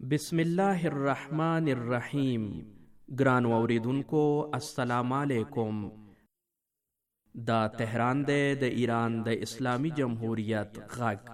بسم الله الرحمن الرحیم. ګران اوریدونکو السلام علیکم. دا تهران دی د ایران د اسلامی جمهوریت غږ.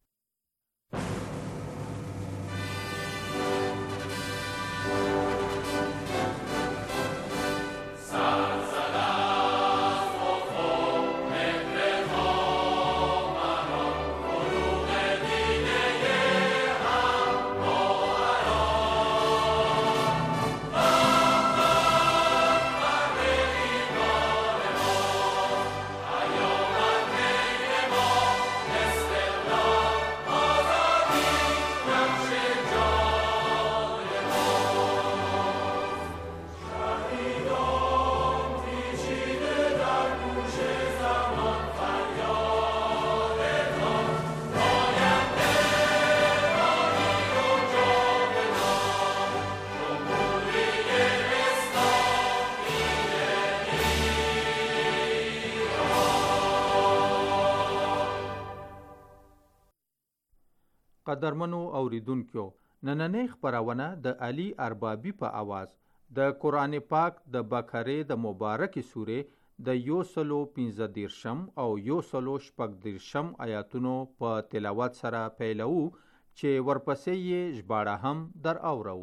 قدرمنو اوریدونکو، نننۍ خپرونه د علي اربابي په आवाज د قرآن پاک د بقره د مبارکې سورې د 115 او 116 آیاتونو په تلاوت سره پیلو چې ورپسې یې ژباړه هم در اورو.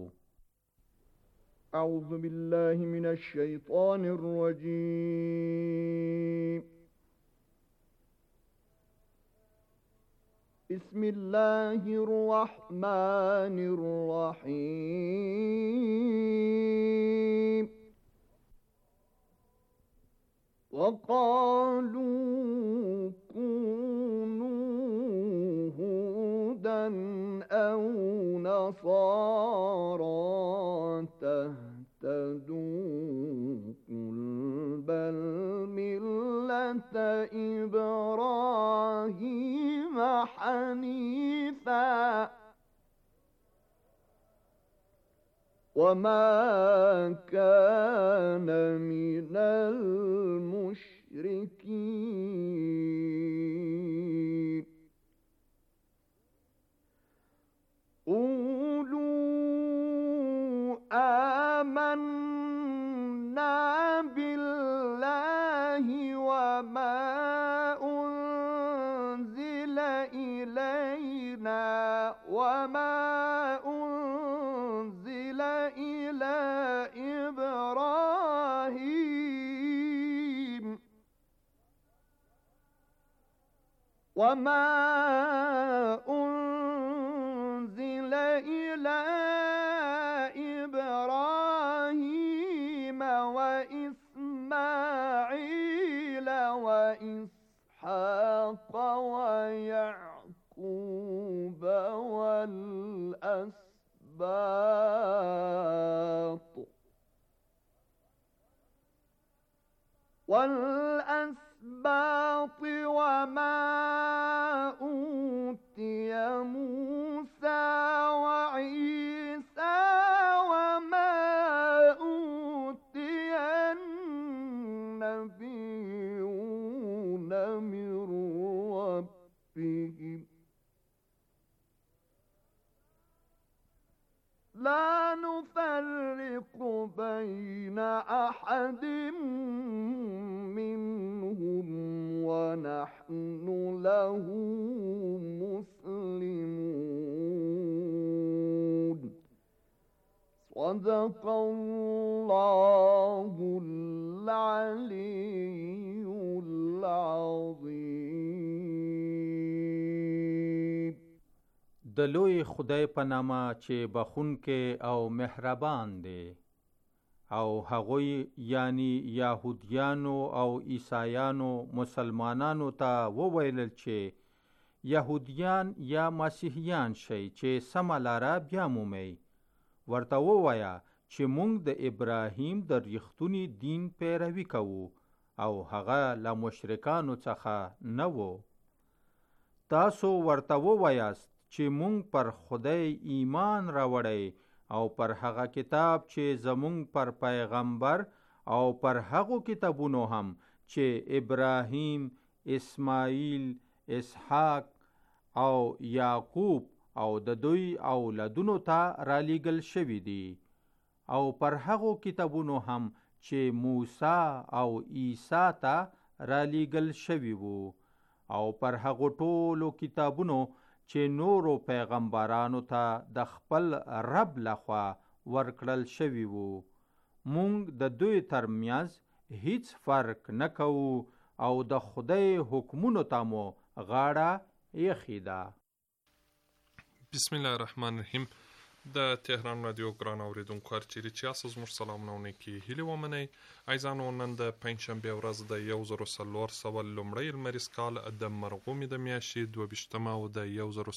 اعوذ بالله من الشیطان الرجیم. بسم الله الرحمن الرحيم. وقالوا كونوا هودا أو نصارى تهتدوا قل بل ملة إبراهيم حنيفا وما كان من المشركين. قولوا آمنا بالله وما أنزل إلينا وما أنزل إلى إبراهيم وإسماعيل وإسحاق ويعقوب والأسباط وما أوتي موسى وعيسى وما أوتي النبيون من ربهم لا نفرق بين أحد منهم ونحن له مسلمون. صدق الله العلي العظيم. د لوی خدای په نامه چې بخونکې او مهربان دی. او هغوی یعنی یهودیانو او عیسایانو مسلمانانو ته وویلل چې یهودیان یا مسیحیان شئ چې سمه لاره بیا مومئ. ورته ووایه چې موږ د ابراهیم د ریښتوني دین پیروي کوو او هغه له مشرکانو څخه نه و. تاسو ورته ووایاست چې مونږ پر خدای ایمان راوړی او پر هغه کتاب چې زمونږ پر پیغمبر او پر هغو کتابونو هم چې ابراهیم، اسماعیل، اسحاق او یعقوب او د دوی اولادونو ته رالیږل شوي دي او پر هغو کتابونو هم چې موسی او عیسی ته رالیږل شوي وو او پر هغو ټولو کتابونو چې نورو پیغمبرانو ته د خپل رب لخوا ورکړل شوي وو. مونږ د دوی ترمنځ هیڅ فرق نه کوو او د خدای حکمونو ته مو غاړه ایښې ده. بسم الله الرحمن الرحیم. د تهران رادیو ګران اوریدونکو هر چیرې چې یاست زموږ سلامونه او نیکې هیلې ومنئ. عزیزانو، نن د پنجشنبې ورځ د 1400 لومړی لمریز کال د مرغومې د میاشتې 22 او د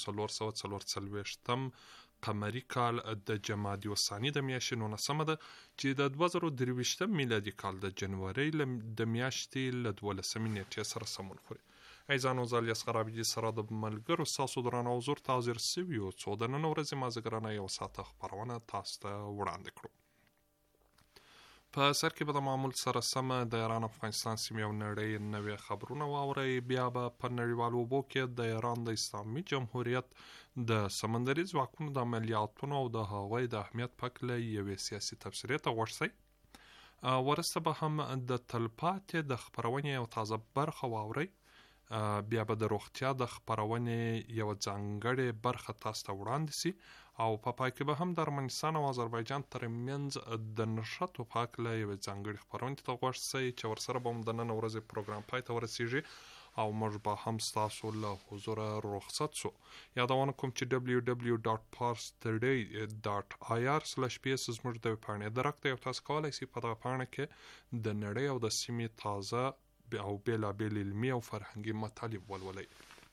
1444 قمري کال د جمادی الثاني د میاشتې 19 ده چې د 2023 میلادي کال د جنوري د میاشتې له 12 نیټې سره سمون خوري. عزیزانو، زه الیاصغر عابدي سره د ملګرو ستاسو درانه حضور ته حاضر سوي یو څو د نن ورځې مازدیګرانه یو ساعته خپرونه تاسو ته وړاندې کړو. په سر کې به د معمول سره سمه د ایران افغانستان سیمې او نړۍ نوې خبرونه واورئ. بیا به په نړیوالو اوبو کې د ایران د اسلامي جمهوریت د سمندري ځواکونو د عملیاتونو او د هغوی د اهمیت په هکله یوې سیاسي تبصرې ته غوږ شئ. وروسته به هم د تلپاتې د خپرونې یو تازه برخه واورئ. بیا به د روغتیا د خپرونې یو ځانګړې برخه تاسو ته وړاندې سي او په پای کې به هم د ارمنستان او آذربایجان ترمنځ د نښتو په هکله یوې ځانګړې خپرونې ته غوږ شئ چې ورسره به هم د نن ورځې پروګرام پای ته ورسیږي او موږ به هم ستاسو له حضوره رخصت سو. یادونه کوم چې www.parstoday.ir/ps زموږ د ویبپاڼې درک دی او تاسو کولی سئ په دغه پاڼه کې د نړۍ او د سیمې تازه او بیلابیل علمي او فرهنګي مطالب ولولئ.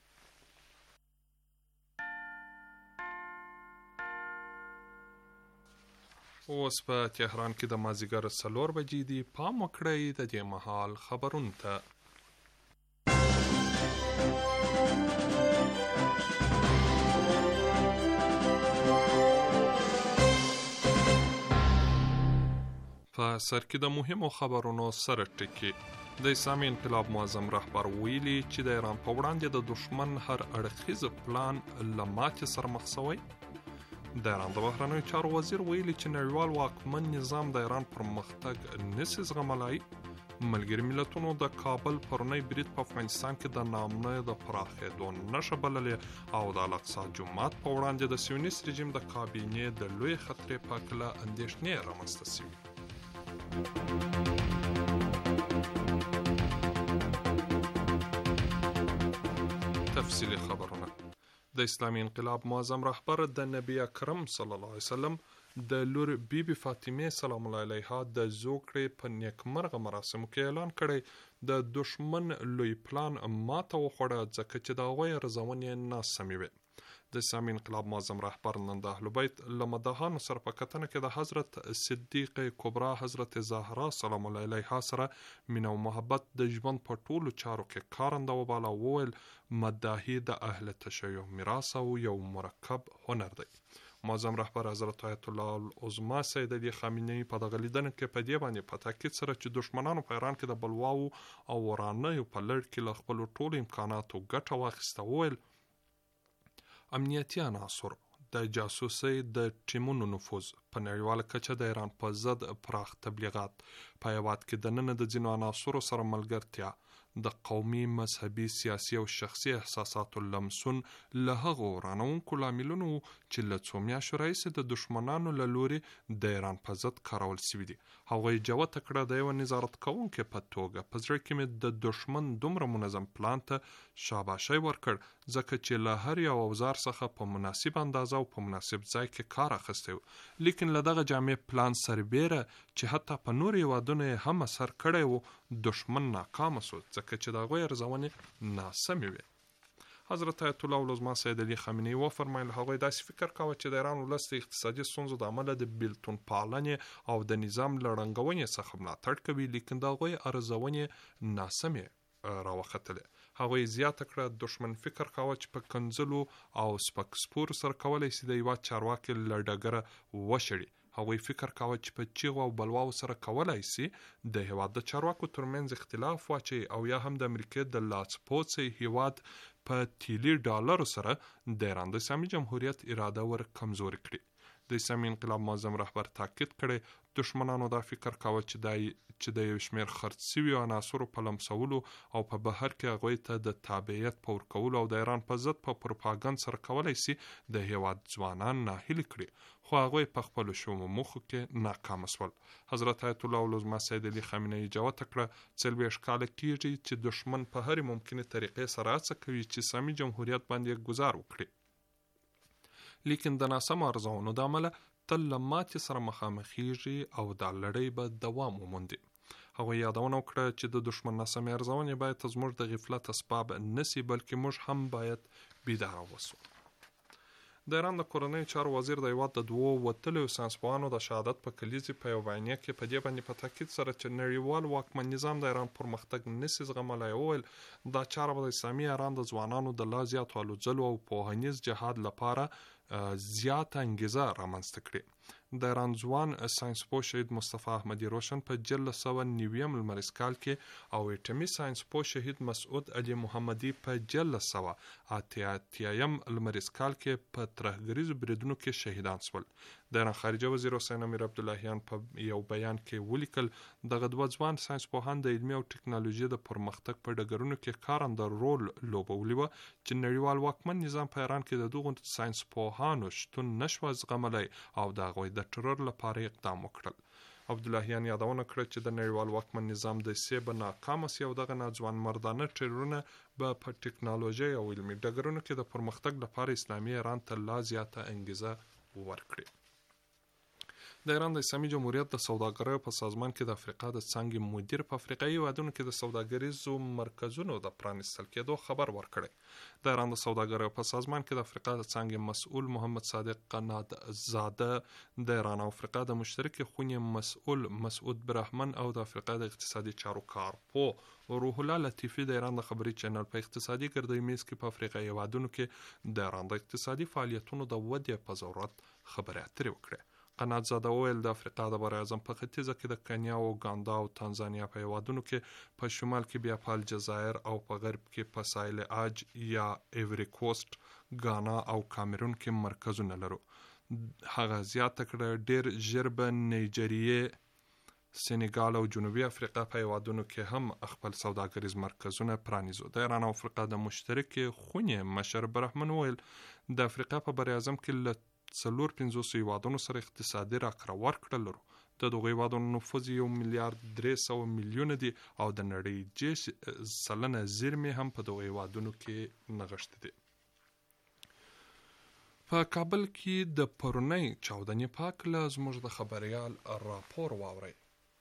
اوس په تهران کې د مازدیګر 4 بجې دي. پام وکړئ د دې مهال خبرونو ته. په سر کې د مهمو خبرونو سره ټکی. د اسلامي انقلاب معظم رهبر ویلي چې د ایران په وړاندې د دشمن هر اړخیز پلان له ماتې سره مخ شوی. د ایران د بهرنیو چارو وزیر ویلي چې نړیوال واکمن نظام د ایران پرمختګ نشي زغملای. ملګري ملتونو د کابل پرونی برید په افغانستان کې د نامنۍ د پراخېدو نښه بللې او د الاقصی جومات په وړاندې د سیونیست رژیم د کابینې د لوی خطرې په هکله اندېښنې رامنځته شوي. تفصیلی خبرونه. د اسلامي انقلاب معظم رهبر د نبی اکرم صلی الله علیه وسلم د لور بیبي فاطمه سلام الله علیها د زوکړې په نیکمرغه مراسمو کې اعلان کړی د دشمن لوی پلان ماته وخوړه ځکه چې د هغوی ارزونې ناسمې وې. د اسلامي انقلاب معظم رهبر نن د اهل بیت له مداحانو سره په کتنه کې د حضرت صدیقه کبرا حضرت زهرا سلام الله علیها سره مینه او محبت د ژوند په ټولو چارو کې کارنده وباله. وویل مداحي د اهل تشیع میراث او یو مرکب هنر دی. معظم رهبر حضرت آیت الله العظما سید علی خامنه‌ای په دغه لیدنه کې په دې باندې په تاکید سره چې دشمنانو په ایران کې د بلواو او ورانیو په لړ کې له خپلو ټولو امکاناتو ګټه واخیسته. وویل امنیتي عناصر د جاسوسۍ د ټیمونو نفوذ په نړیواله کچه د ایران په ضد پراخ تبلیغات په هیواد کې د نن د ځینو عناصرو سره ملګرتیا د قومي، مذهبي، سیاسي او شخصي احساساتو لمسون له هغو ورانوونکو لاملونو چې له څو میاشتو راهیسې د دشمنانو له لوري د ایران په ضد کارول سوي دي. هغوی جوته کړه د یو نظارت کوونکي په توګه په زړه کې مې د دشمن دومره منظم پلان ته شاباشي ورکړ ځکه چې له هر یو اوزار څخه په مناسب اندازه او په مناسب ځای کې کار اخیستی و. لیکن له دغه جامع پلان سربیره چې حتی په نور هیوادونو یې هم اثر کړی و دشمن ناکامه سو ځکه چې د هغوی ارزونې ناسمې وې. حضرت آیت الله العظما سید علی خامنه‌ای وفرمایل هغوی داسې فکر کاوه چې د ایران ولس د اقتصادي ستونزو د امله د بیلتون پالنې او د نظام له ړنګونې څخه ملاتړ کوي، لیکن د هغوی ارزونې ناسمې راوختلې. هغوی زیاته کړه دشمن فکر کاوه چې په کنځلو او سپک سپور سره کولی شي د یوه چارواکي له ډګره وشړي. هغوی فکر کاوه چې په چیغو او بلواو سره کولای شي د هیواد د چارواکو ترمنځ اختلاف واچوي او یا هم د امریکې د لاسپوڅي هیواد په تیلي ډالرو سره د ایران د اسلامي جمهوریت اراده ور کمزوري کړي. د اسلامي انقلاب معظم رهبر تاکید کړی دشمنانو دا فکر کاوه چې د یو شمېر خرڅ شویو عناصرو په لمسولو او په بهر کې هغوی ته د تابعیت په ورکولو او د ایران په ضد په پروپاګند سره کولی سي د هیواد ځوانان ناهیلي کړي، خو هغوی په خپلو شومو موخو کې ناکامه شول. حضرت آیت الله العظمه سید علي خامنه ای جوته کړه 40 کاله کېږي چې دشمن په هرې ممکنه طریقې سره هڅه کوي چې اسلامي جمهوریت باندې گزار وکړي، لیکن د ناسم ارزونو د عمله تل له ماتې سره مخامخېږي او دا لړۍ به دوام وموندي. هغوی یادونه وکړه چې د دشمن ناسمې ارزونې باید زموږ د غفلت اسباب نسی، بلکې موږ هم باید بیداره وسو. د ایران د کورنیو چارو وزیر د هیواد د 2 وتلیو ساینسپوهانو د شهادت په کلیزې په یو بیانیه کې په دې باندې په تاکید سره چې نړیوال واکمن نظام د ایران پرمختګ نسی زغملی وویل دا چاره به د اسلامي ایران د ځوانانو د لا زیاتو هلو ځلو او پوهنیز جهاد لپاره زیاته انګیزه رامنځته کړي. د ایران ځوان ساینسپوه شهید مصطفی احمدي روشن په 1990 لمریز کال کې او اټمي ساینسپوه شهید مسعود علي محمدي په 1988 لمریز کال کې په ترهګریزو بریدونو کې شهیدان شول. د ایران خارجه وزیر حسین امیر عبداللهیان په یو بیان کې ولیکل دغه 2 ځوان ساینسپوهان د علمي او ټکنالوژي د پرمختګ په ډګرونو کې کارنده رول لوبولی و چې نړیوال واکمن نظام په ایران کې د دغو ساینسپوهانو شتون نشو زغملی او د هغوی د ټرور لپاره اقدام وکړل. عبداللهیان یادونه کړه چې د نړیوال واکمن نظام د سیب ناکامه سی او دغه ناځوان مردانه ټرورونه به په ټکنالوژي او علمي ډګرونو کې د پرمختګ لپاره اسلامي ایران ته لا زیاته انګیزه ورکړي. د ایران د اسلامي جمهوریت د سوداګرۍ په سازمان کې د افریقا د څانګې مدیر په افریقایي هیوادونو کې د سوداګریزو مرکزونو د پرانیستل کېدو خبر ورکړی. د ایران د سوداګرۍ په سازمان کې د افریقا د څانګې مسؤل محمد صادق قنات زاده د ایران او افریقا د مشترکې خونې مسؤل مسعود برحمن او د افریقا د اقتصادي چارو کارپو روح الله لطیفي د ایران د خبري چینل په اقتصادي ګردۍ میز کې په افریقایي هیوادونو کې د ایران د اقتصادي فعالیتونو د ودې په ضرورت خبرې اترې وکړې. قنات زاده وویل د افریقا د بر اعظم په ختیځه کې د کنیا او اوګاندا او تانزانیا په هیوادونو کې، په شمال کې بیا په الجزایر او په غرب کې په ساحل عاج یا ایوری کوسټ، غانا او کامرون کې مرکزونه لرو. هغه زیاته کړه ډیر ژر به نایجریې، سنګال او جنوبي افریقا په هیوادونو کې هم خپل سوداګریز مرکزونه پرانیزو. د ایران او افریقا د مشترکې خونې مشر برحمن وویل د افریقا په بر اعظم کې له 450 هیوادونو سره اقتصادي راکړه ورکړه لرو. د دغو هیوادونو نفوذ 1.3 ملیارد دی او د نړۍ 10% زیرمې هم په دغو هیوادونو کې نغښتې دي. په کابل کې د پرونۍ چاودنې په هکله زموږ د خبریال راپور واورئ.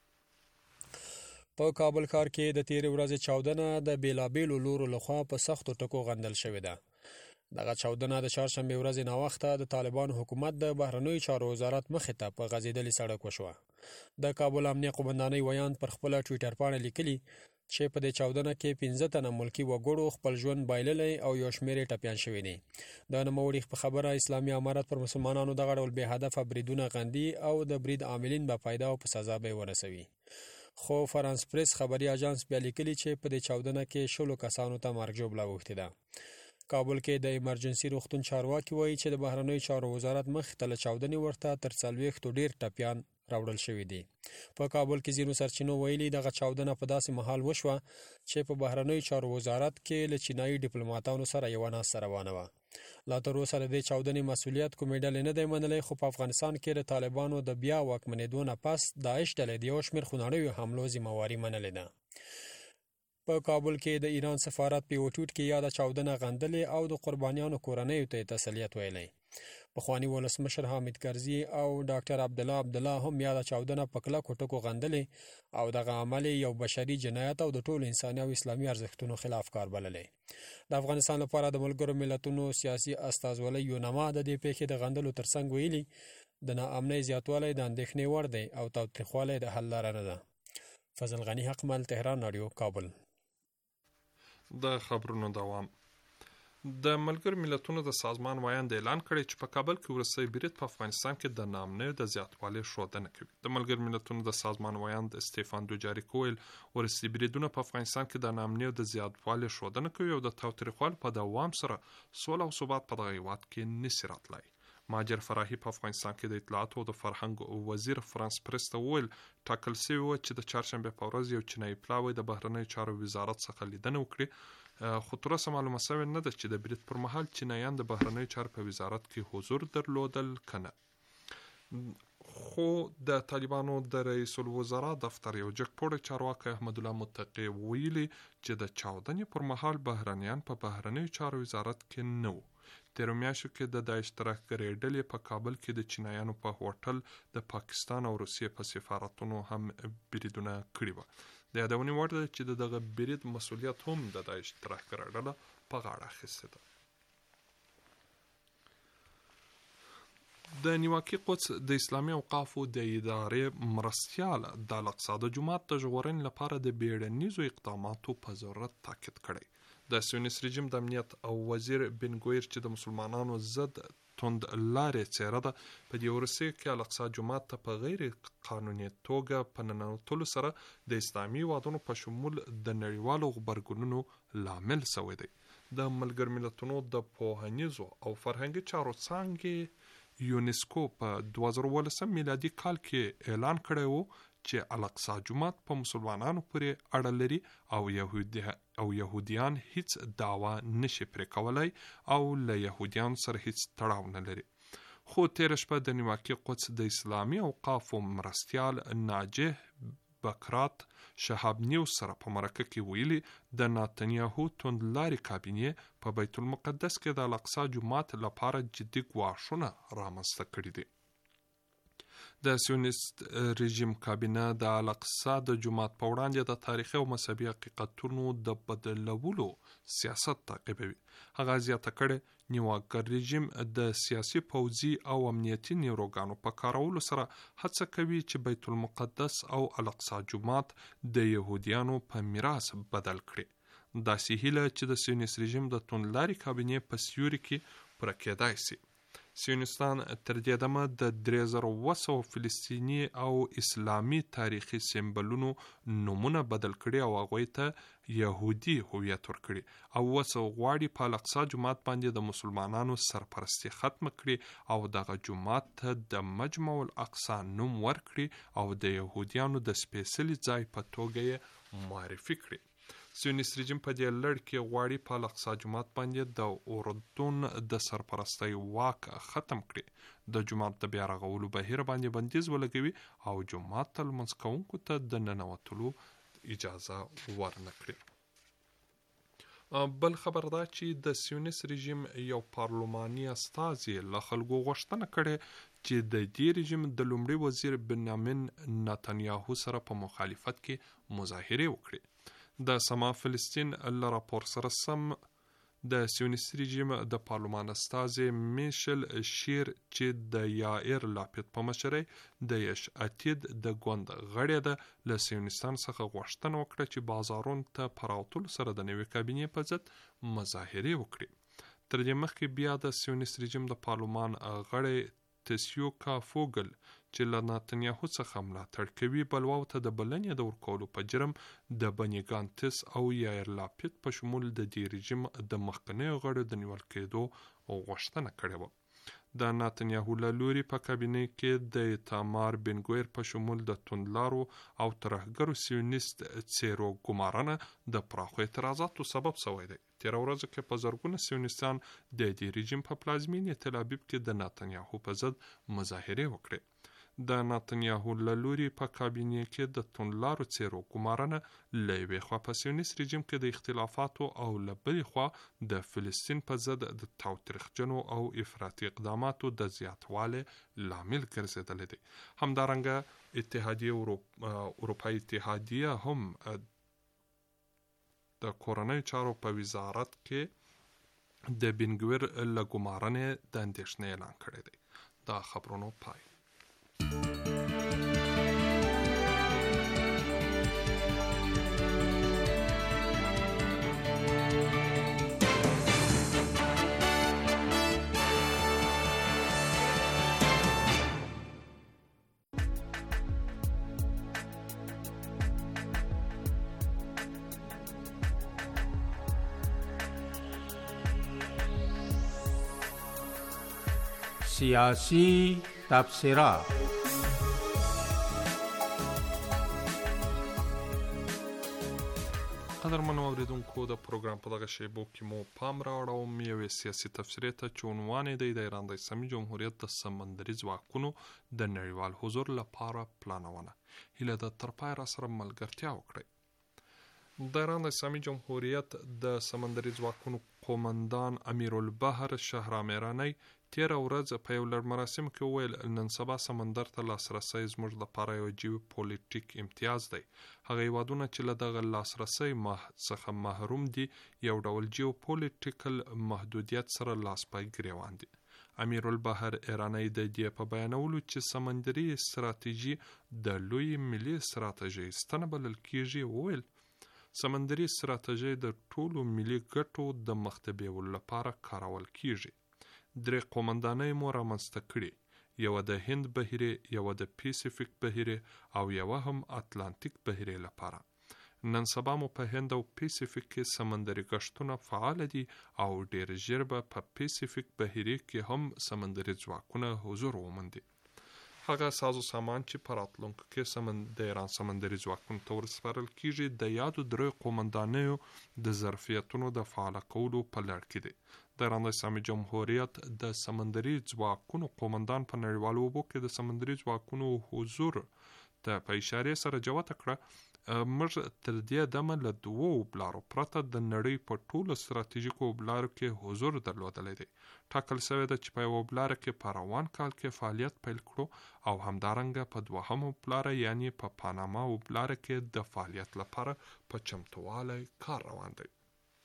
په کابل ښار کې د تیرې ورځې چاودنه د بیلابیلو لورو لخوا په سختو ټکو غندل شوې ده. دغه چاودنه د چهارشنبې ورځې ناوخته د طالبانو حکومت د بهرنیو چارو وزارت مخې ته په غځېدلي سړک وشوه. د کابل امنیه قومندانۍ ویاند پر خپله ټویټر پاڼه لیکلي چې په دې چاودنه کې 15 تنه ملکي وګړو خپل ژوند بایللی او یو شمېر یې ټپیان شوي دي. د نوموړي په خبره اسلامي امارت پر مسلمانانو دغه ډول بې هدفه بریدونه غندي او د برید عاملین به پیدا او په سزا به ورسوي. خو فرانس پریس خبري اژانس بیا لیکلي چې په دې چاودنه کې 16 کسانو ته مرګ ژوبله اوښتې ده. کابل کې د ایمرجنسي روغتون چارواکي وایي چې د بهرنیو چارو وزارت مخې ته له چاودنې ورته تر 40 ډیر ټپیان راوړل شوي دي. په کابل کې ځینو سرچینو ویلي دغه چاودنه په داسې مهال وشوه چې په بهرنیو چارو وزارت کې له چینایي ډیپلوماتانو سره یوه ناسته روانه وه. لا تر اوسه د دې چاودنې مسؤلیت کومې ډلې نه دی منلی، خو په افغانستان کې د طالبانو د بیا واکمنېدو نه پس داعش ډلې د یو شمېر خونړیو حملو ذمهواري منلې ده. په کابل کې د ایران سفارت په یو ټویټ کې یاده چاودنه غندلې او د قربانیانو کورنیو ته تسلیت ویلی. پخواني ولسمشر حامد کرزي او ډاکټر عبدالله هم یاده چاودنه په کلکو ټکو غندلې او دغه عمل یو بشري جنایت او د ټولو انساني او اسلامي ارزښتونو خلاف کار بللی. د افغانستان لپاره د ملګرو ملتونو سیاسي استازولۍ یونما د دې پیښې د غندلو ترڅنګ ویلي د ناامنۍ زیاتوالی د اندېښنې وړ دی او تاوتریخوالی د حل لاره نه ده. فضل غني حقمل، تهران رادیو، کابل. د خبرونو دوام. د ملګرو ملتونو د سازمان وایاند اعلان کړی چې په کابل کې وروستی برید په افغانستان کې د نامنیو د زیاتوالي ښودنه کوي. د ملګرو ملتونو د سازمان وایاند استیفان دوجاریک وویل وروستي بریدونه په افغانستان کې د نامنیو د زیاتوالي ښودنه کوي او د تاوتریخوالي په دوام سره سوله او ثبات په دغه هیواد کې نشي راتلی. مهاجر فراحي په افغانستان کې د اطلاعاتو او د فرهنګ وزیر فرانس پرس ته وویل ټاکل شوي وه چې د چهارشنبې په ورځ یو چینایي پلاوی د بهرنیو چارو وزارت څخه لیدنه وکړي، خو تر اوسه معلومه شوې نه ده چې د برید پر مهال چینایان د بهرنیو چارو په وزارت کې حضور درلودل که نه. خو د طالبانو د رئیس الوزرا دفتر یو جګپوړی چارواکی احمد الله متقی ویلي چې د چاودنې پر مهال بهرنیان په بهرنیو چارو وزارت کې نه وو. تیرو میاشتو کې د داعش ترهګرۍ ډلې په کابل کې د چینایانو په هوټل د پاکستان او روسیې په سفارتونو هم بریدونه کړي وو. د یادونې وړ ده چې دغه برید مسؤلیت هم د داعش ترهګره ډله په غاړه اخیستې ده. د نیواکي قدس د اسلامي اوقافو د ادارې مرستیال د الاقصی د جومات د ژغورنې لپاره د بیړنیزو اقداماتو په ضرورت تاکید کړی. د سیونیست رژیم د امنیت او وزیر بنګویر چې د مسلمانانو ضد توند لارې څیره ده په دې ورسې کې الاقصی جومات ته په غیر قانوني توګه په ننوتلو سره د اسلامي هیوادونو په شمول د نړیوالو غبرګونونو لامل شوی دی. د ملګرو ملتونو د پوهنیزو او فرهنګي چارو څانګې یونسکو په 2018 میلادي کال کې اعلان کړی و چې الاقصی جومات په مسلمانانو پورې اړه لري او یهودیان هیڅ دعوا نشي پرې کولای او له یهودیانو سره هیڅ تړاو نه لري. خو تیر شپه د نیواکي قدس د اسلامي اوقافو مرستیال ناجح بکرات شهاب نیوز سره په مرکه کې ویلي د ناتنیاهو توندلاري کابینې په بیت المقدس کې د الاقصی جومات لپاره جدي ګواښونه رامنځته کړي دي. د سیونیست رژیم کابینه د الاقصی د جومات په وړاندې د تاریخي او مذهبي حقیقتونو د بدلولو سیاست تعقیبوي. هغه زیاته کړې نیواګر رژیم د سیاسي پوځي او امنیتي نیروګانو په کارولو سره هڅه کوي چې بیت المقدس او الاقصی جومات د يهودیانو په میراث بدل کړي. داسې هیله چې د سیونیست رژیم د توندلاري کابینې په سیوري کې پوره کېدای شي. سیونستان تر دې دمه د 3700 فلسطینی او اسلامي تاریخي سمبولونو نومونه بدل کړي او هغوی ته يهودي هویت ورکړي او وسو غواړي په الاقصی جومات باندې د مسلمانانو سرپرستی ختم کړي او دغه جومات ته د مجمع الاقصی نوم ورکړي او د يهودیانو د سپیشلی ځای په توګه یې معرفي کړي. سیونیست رژیم په دې لړ کې غواړي په الاقصی جومات باندې د اردن د سرپرستی واک ختم کړي، د جومات د بیا رغولو بهیر باندې بندیز ولګوي او جومات ته لمونځ کوونکو ته د ننوتلو اجازه ورنه کړي. بل خبر دا چې د سیونیست رژیم یو پارلماني استازي له خلکو غوښتنه کړې چې د دې رژیم د لومړي وزیر بنیامین نتنیاهو سره په مخالفت کې مظاهرې وکړي. د سما فلسطین له راپور سره سم د سیونیست رژیم د پارلمان استازي میشل شیر چې د یائر لاپید په مشرۍ د یش اتید د ګوند غړی ده له سیونستان څخه غوښتنه وکړه چې بازارونو ته پراوتلو سره د نوې کابینې په ضد مظاهرې وکړي. تر دې مخکې بیا د سیونیست رژیم د پارلمان غړی تسیوکا فوګل چې له نتنیاهو څخه ملاتړ کوي بلواو ته د بلنې د ورکولو په جرم د بني ګانتس او یائر لاپید په شمول د دې رژیم د مخکنیو غړو د نیول کېدو غوښتنه کړې وه. د نتنیاهو له لوري په کابینې کې د ایتامار بنګویر په شمول د توندلارو او ترهګرو سیونیست څیرو ګمارنه د پراخو اعتراضاتو سبب شوی دی. تیره ورځ کې په زرګونه سیونیستان د دې رژیم په پلازمینې تل ابیب کې د نتنیاهو په ضد مظاهرې وکړې. د نتنیاهو له لوري په کابینې کې د توندلارو څیرو ګمارنه له یوې خوا په سیونیست رژیم کې د اختلافاتو او له بلې خوا د فلسطین په ضد د تاوتریخجنو او افراطي اقداماتو د زیاتوالی لامل ګرځېدلی دی. همدارنګه اتحادیه اروپایي اتحادیه هم د کورنیو چارو په وزارت کې د بنګویر له ګمارنې د اندېښنې اعلان کړی دی. دا خبرونو پای. سیاسی تبصره. قدرمنو اوریدونکو، د پروګرام په دغه شیبو کې مو پام راوړوم یوې سیاسي تفسیرې ته چې عنوان یې دی د ایران د اسلامي جمهوریت د سمندري ځواکونو د نړیوال حضور لپاره پلانونه. هیله ده تر پای را سره ملګرتیا وکړئ. د ایران د اسلامي جمهوریت د سمندري ځواکونو قومندان امیرالبحر شهرام ایرانی تیره ورځ په یو لړ مراسمو کې وویل نن سبا سمندر ته لاسرسی زموږ لپاره یو جیو پولیټیک امتیاز دی. هغه هیوادونه چې له دغه لاسرسی څخه محروم دي یو ډول جیو پولیټیکل محدودیت سره لاس پای ګریوان دي. امیرالبحر ایرانی د دې په بیانولو چې سمندري استراتیژي د لوی ملي استراتیژۍ ستنه بلل کیږي وویل سمندري استراتیژي د ټولو ملي ګټو د مخته بیولو لپاره کارول کیږي. درې قومندانۍ مو رامنځته کړي، یوه د هند بحیرې، یوه د پیسیفیک بحیرې او یوه هم اتلانتیک بحیرې لپاره. نن سبا مو په هند او پیسیفیک کې سمندري گشتونه فعال دي او ډیر ژر به په پیسیفیک بحیرې کې هم سمندري ځواکونه حضور ومومي. هغه سازو سامان چې په راتلونکو کې د ایران سمندري ځواکونو ته ورسپارل کیږي د یادو درې قومندانیو د ظرفیتونو د فعاله کولو په لړ کې دي. د ایران د اسلامي جمهوریت د سمندري ځواکونو قومندان په نړیوالو اوبو کې د سمندري ځواکونو حضور ته په اشارې سره جوته کړه موږ تر دې دمه له 2 اوبلارو پرته د نړۍ په ټولو ستراتیژیکو اوبلارو کې حضور درلودلی دی. ټاکل شوی ده چې په یوه اوبلاره کې په روان کال کې فعالیت پیل کړو او همدارنګه په 2 اوبلاره یعنی په پاناما اوبلاره کې د فعالیت لپاره په چمتووالی کار روان دی.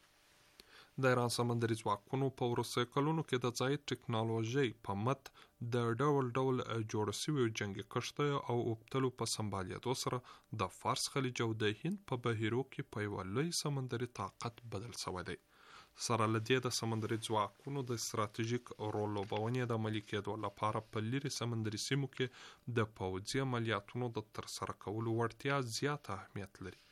د ایران سمندري ځواکونو په وروستیو کلونو کې د ځای ټکنالوژۍ په مت د ډول ډول جوړ شویو جنګي کښتیو او اوبتلو په سمبالیدو سره د فارس خلیج او د هند په بحیرو کې په یوه لوی سمندري طاقت بدل شوی دی. سره له دې د سمندري ځواکونو د ستراتیژیک رول لوبونې د عملي کېدو لپاره په لیرې سمندري سیمو کې د پوځي عملیاتونو د ترسره کولو وړتیا زیات اهمیت لري.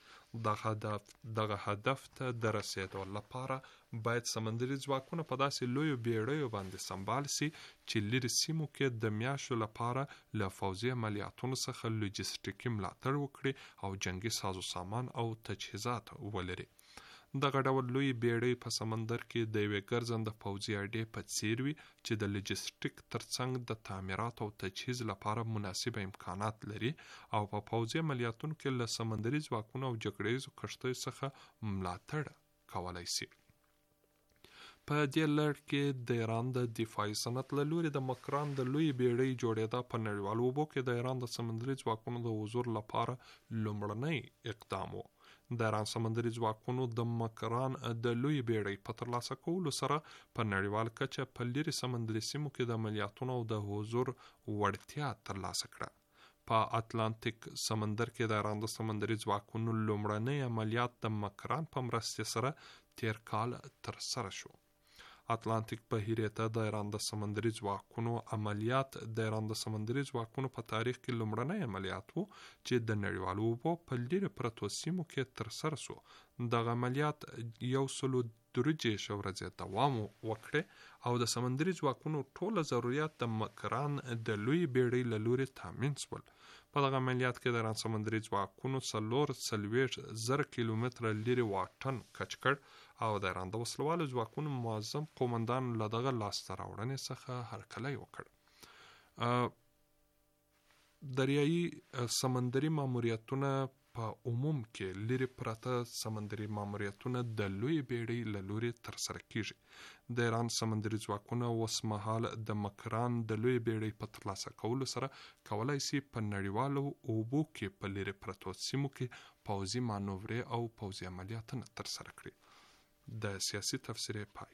دغه هدف ته د رسیدو لپاره باید سمندري ځواکونه په داسې لویو بیړیو باندې سمبال سي چې لیرې سیمو کې د میاشتو لپاره له پوځي عملیاتونو څخه لوجستیکي ملاتړ وکړي او جنګي سازو سامان او تجهیزات ولري. دغه ډول لوی بیړۍ په سمندر کې د یوې ګرځنده پوځي اډې په څیر وي چې د لوجستیک ترڅنګ د تعمیرات او تجهیز لپاره مناسب امکانات لري او په پوځي عملیاتونو کې له سمندري ځواکونو او جګړیزو کښتیو څخه ملاتړ کولی شي. په دې لړ کې د ایران د دفاعي صنعت له لوري د مکران د لوی بیړۍ جوړېدا په نړیوالو اوبو کې د ایران د سمندري ځواکونو د حضور لپاره لومړنی اقدام و. د ایران سمندري ځواکونو د مکران د لوی بیړۍ په ترلاسه کولو سره په نړیوال کچه په لیرې سمندري سیمو کې د عملیاتونو او د حضور وړتیا ترلاسه کړه. په اتلانتیک سمندر کې د ایران د سمندري ځواکونو لومړنی عملیات د مکران په مرستې سره تیر کال ترسره شو. اتلانتیک بحیرې ته د ایران د سمندري ځواکونو عملیات د ایران د سمندري ځواکونو په تاریخ کې لومړنی عملیات وو چې د نړیوالو اوبو په لیرې پرتو سیمو کې ترسره شو. دغه عملیات 103 ورځې دوام وکړي او د سمندري ځواکونو ټول ضرورت د مکران د لوی بیړۍ له لوري تامین شول. په دغه عملیات کې د ایران سمندري ځواکونو 440,000 کیلومتره لیرې واټن کچ کړ او د ایران د وسلوالو ځواکونو معظم قومندان له دغه لاسته راوړنې څخه هرکلی وکړ. دریایي سمندري ماموریتونه په عموم کې لیرې پرته سمندري ماموریتونه د لوی بیړۍ له لوري ترسره کیږي. د ایران سمندري ځواکونه اوسمهال د مکران د لوی بیړۍ په ترلاسه کولو سره کولای شي په نړیوالو اوبو کې په لیرې پرتو سیمو کې پوځي مانورې او پوځي عملیاتونه ترسره کړي. د سیاسي تفسیرې پای.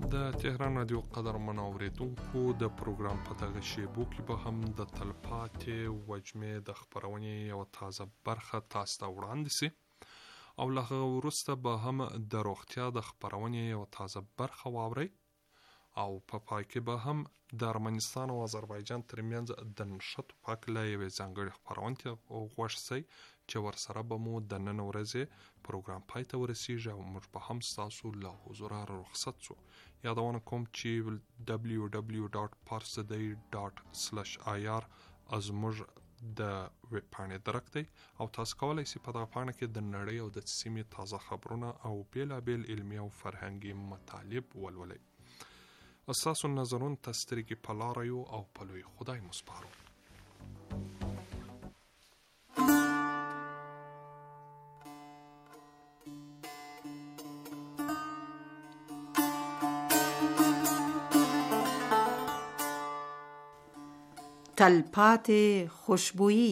د تهران رادیو قدرمن اوریدونکو د پروګرام په دغه شیبو کې به هم د تلپاتې وجمې د خپرونې یو تازه برخه تاسو ته وړاندې سي او له هغه وروسته به هم د روغتیا د خپرونې یو تازه برخه واورئ او په پای کې به هم د ارمنستان او آذربایجان ترمنځ د نښتو په هکله یوې ځانګړې خپرونې ته غوږ شئ چې ورسره به مو د نن ورځې پروګرام پای ته ورسیږي او موږ به هم ستاسو له حضوره رخصت شو. یادونه کوم چې www.parsadei.ir زموږ د ویب پاڼې درک دی او تاسو کولی شئ په دغه پاڼه کې د نړۍ او د سیمې تازه خبرونه او بیلابیل علمي او فرهنګي مطالب ولولئ. ستاسو نظرونه ته سترګې په لاره یو او په لوی خدای مو سپارو. تلپاتې خوشبویی.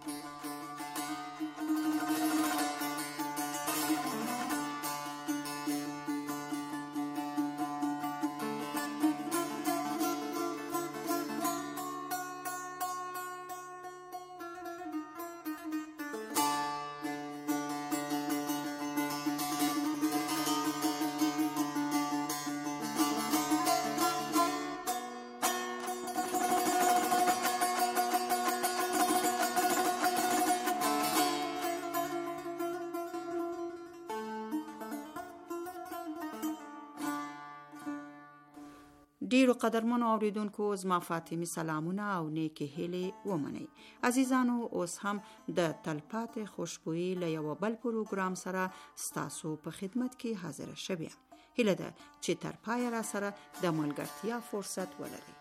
ډیرو قدرمنو اوریدونکو زما فاطمی سلامونه او نیکی هیلې ومنئ. عزیزانو اوس هم د تلپاتې خوشبویی له یو بل پروګرام سره ستاسو په خدمت کې حاضر شوم. هیله ده چې تر پایه را سره د ملګرتیا فرصت ولرئ.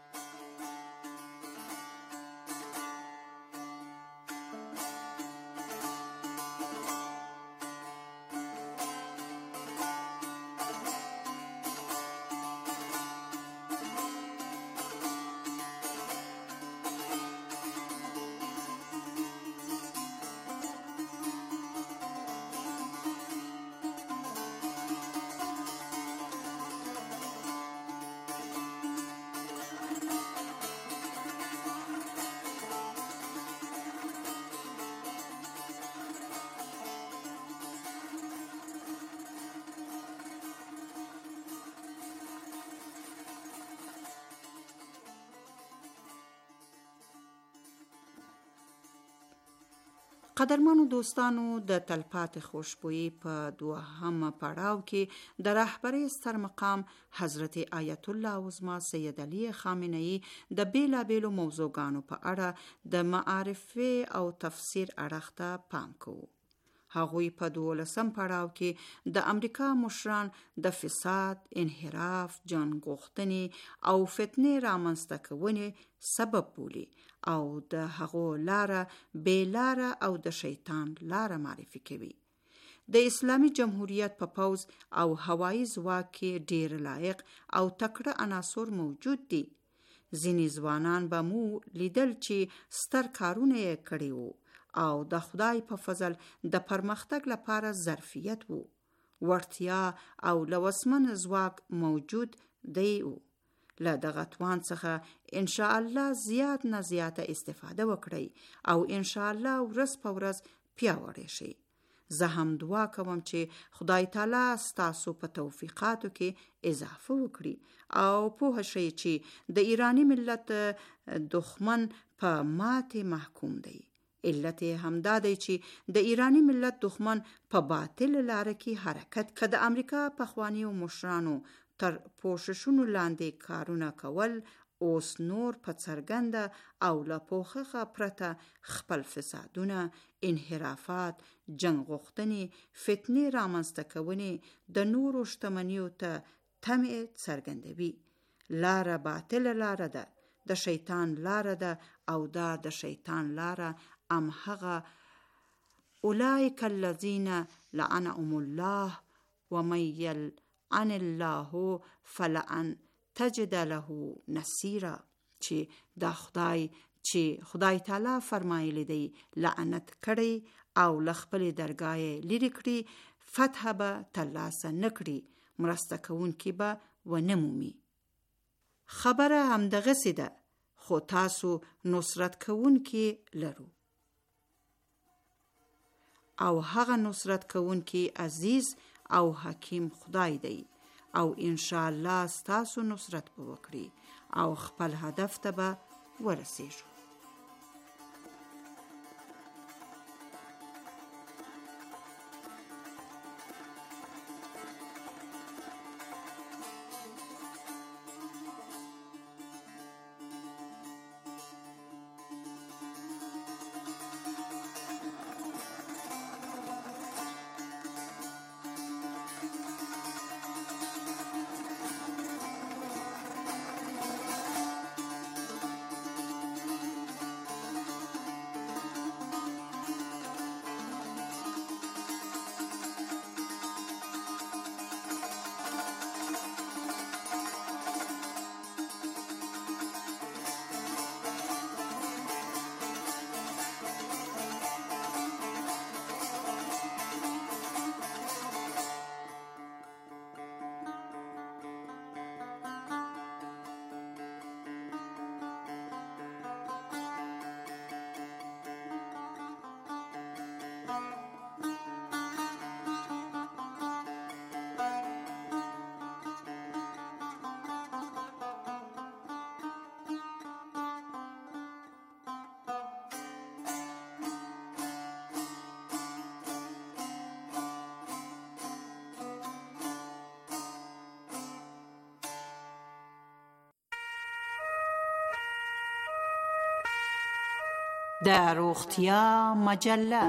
قدرمنو دوستانو د تلپاتې خوشبویی په دوهم پړاو کې د رهبرۍ ستر مقام حضرت آیت الله عظما سید علی خامنه‌ای د بیلابیلو موضوعګانو په اړه د معارفه او تفسیر اړخ ته پام کوو. هغوی په 12 پړاو کې د امریکا مشران د فساد، انحراف، جنګ غوښتنې او فتنې رامنځته کونې سبب بولي او د هغو لاره بیلاره او د شیطان لاره معرفي کوي. د اسلامی جمهوریت په پوز او هوایی ځواک کې ډیر لایق او تکړه عناصر موجود دي. ځینې ځوانان به مو لیدل چې ستر کارونه یې کړي وو او د خدای په فضل د پرمختګ لپاره ظرفیت وو، وړتیا او لوسمن ځواک موجود دی. له دغه توان څخه ان شاء الله زیات نه زیاته استفاده وکړئ او ان شاء الله ورځ په ورځ پیاوړی شئ. زه هم دعا کوم چې خدای تعالی ستاسو په توفیقاتو کې اضافه وکړي او پوه شئ چې د ایرانی ملت دښمن په ماتې محکوم دی. علت همدا دی چې د ایرانی ملت دښمن په باطل لاره کې حرکت که د امریکا پخوانیو مشرانو تر پوښښونو لاندې کارونه کول اوس نور په څرګنده او له پوښښه پرته خپل فسادونه، انحرافات، جنګ غوښتنې، فتنې رامنځته کونې د نورو شتمنیو ته تمې څرګندوي. لاره باطل لاره ده، د شیطان لاره ده او دا د شیطان لاره ام هغه اولئک الذین لعنهم الله ومن یلعن الله فلن تجد له نصیرا، چې دا خدای تعالی فرمایلی دی لعنت کړي او لخپل درگاه لری کړي، فتح به ترلاسه نکړي، مرسته کوونکی به ونه مومي. خبره همدغسې ده، خو تاسو نصرت کوونکي لرو، او هغه نصرت کوونکي عزیز او حکیم خدای دی، او ان شاء الله ستاسو نصرت به وکړي او خپل هدف ته به ورسیږو. د روغتیا مجله.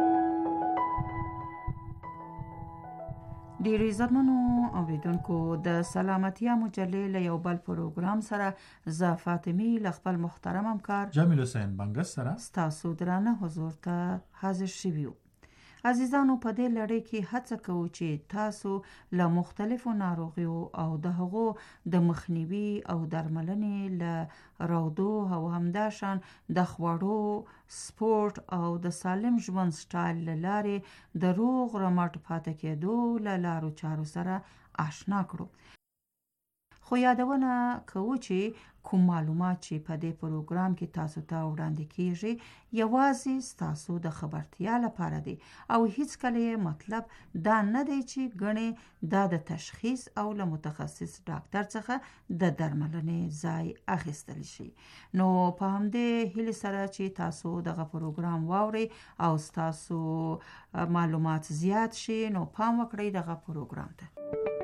ډیر عزتمنو اوریدونکو، د سلامتیا مجلې له یو بل پروګرام سره زه فاطمی له خپل محترم همکار جمیل حسین بنګس سره ستاسو درانه حضور ته حاضر شویو. عزیزانو، په دې لړۍ کې هڅه کوو چې تاسو له مختلفو ناروغیو او د هغو د مخنیوي او درملنې له راودو او همداشان د خوړو، سپورت او د سالم ژوند سټایل له لارې د روغ رمټ پاتې کېدو له لارو چارو سره آشنا کړو. خو یادونه کوو چې کوم معلومات چې په دې پروګرام کې تاسو ته وړاندې کیږي یوازې تاسو د خبرتیا لپاره دی او هیڅ کله مطلب دا نه دی چې ګڼې دا د تشخیص او له متخصص ډاکټر څخه د درملنې ځای اخیستل شي. نو په همدې هیله سره چې تاسو دغه پروګرام واورئ او تاسو معلومات زیات شي، نو پام وکړئ دغه پروګرام ته.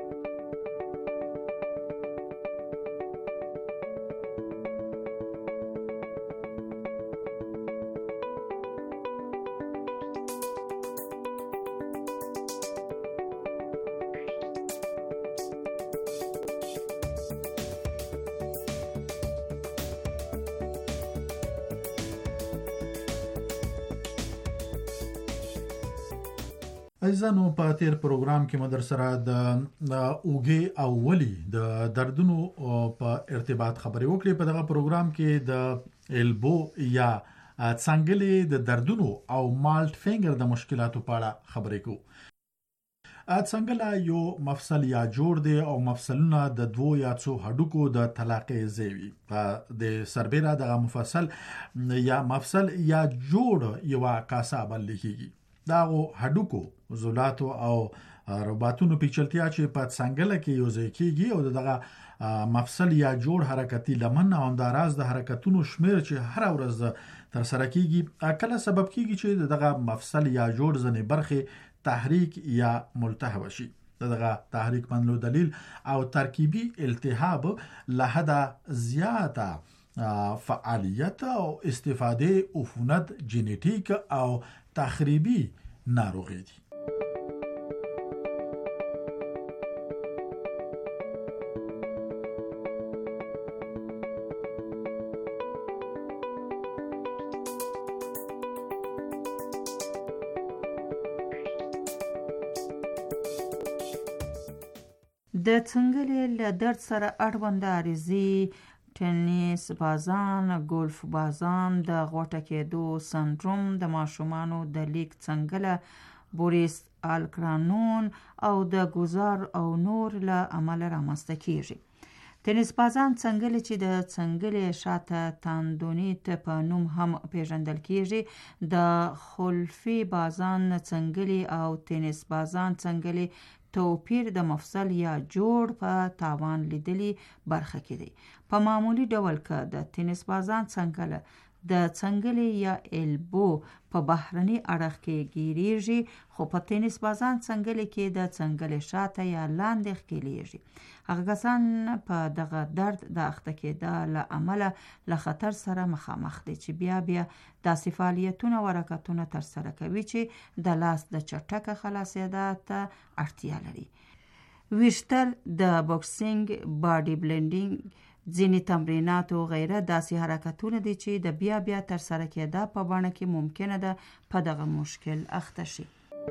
عزیزانو، په تیر پروګرام کې مدر سره د اوګې او ولی د دردونو په ارتباط خبرې وکړې. په دغه پروګرام کې د البو یا څنګلې د دردونو او مالټ فینګر د مشکلاتو په اړه خبرې کوو. څنګله یو مفصل یا جوړ دی او مفصلونه د دوو یا څو هډوکو د تلاقی ځای د سربېره دغه مفصل یا مفصل یا جوړ یو کاسه بل لیکيږي. داغو هډوکو، عضلاتو او رباطونو پیچلتیا چې په څنګله کې یو ځای کېږي او دغه مفصل یا جوړ حرکتي لمن او انداراز د حرکتونو شمیر چې هر ورځ تر سره کېږي کله سبب کېږي چې دغه مفصل یا جوړ ځنې برخه تحریک یا ملتهب شي. دغه تحریک منلو دلیل او ترکیبی التهاب له حد زیاته فعالیت او استفاده عفونت جنیټیک او تخریبی ناروغي دي. د څنګلې له درد سره اړوند عارضي ټینس بازان، ګولف بازان، د غوټه کېدو سندروم، د ماشومانو د لیک څنګله، بوریس الکرانون او د ګزار او نور له امله رامنځته کیږي. تنیس بازان څنګلې چې د څنګلې شاته تاندونیت په نوم هم پیژندل کیږي د خلفي بازان څنګلې او تنیس بازان څنګلې توپیر د مفصل یا جوړ په تاوان لیدلی برخه کې دی. په معمولی ډول که د تنیس بازان څنګله د څنګلې یا البو په بهرني اړخ کې ګیریږي، خو په تنیس بازان څنګلې کې د څنګلې شاته یا لاندې ښکیلیږي. هغه کسان په دغه درد د اخته کېدا له امله له خطر سره مخامخ دي چې بیا داسې فعالیتونه او حرکتونه ترسره کوي چې د لاس د چټکه خلاصېدا ته اړتیا لري. ویشتل د بوکسینګ، باډي بلډینګ، ځینې تمرینات او غیره داسې حرکتونه دي چې د بیا ترسره کېدا په بڼه کې ممکنه ده په دغه مشکل اخته شي.